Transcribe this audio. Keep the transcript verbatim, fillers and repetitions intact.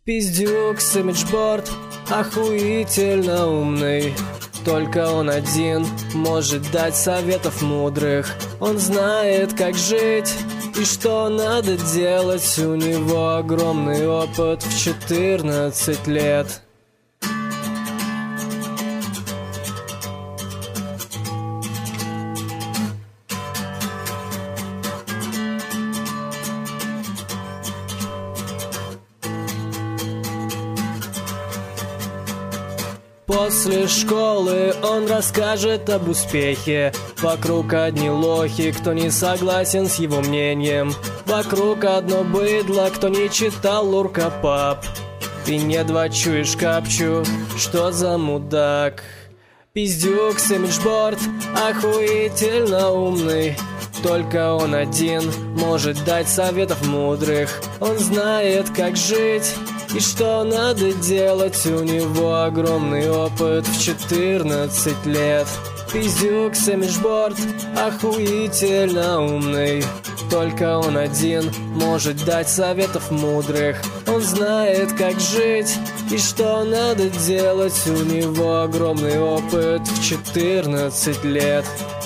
Пиздюк с имиджборд, охуительно умный. Только он один может дать советов мудрых. Он знает, как жить и что надо делать. У него огромный опыт в четырнадцать лет. После школы он расскажет об успехе. Вокруг одни лохи, кто не согласен с его мнением. Вокруг одно быдло, кто не читал Луркапап. Ты не двачуешь капчу, что за мудак? Пиздюк с имиджборд, охуительно умный. Только он один может дать советов мудрых. Он знает, как жить и что надо делать. У него огромный опыт в четырнадцать лет. Пиздюк с имиджборд, охуительно умный. Только он один может дать советов мудрых. Он знает, как жить и что надо делать. У него огромный опыт в четырнадцать лет.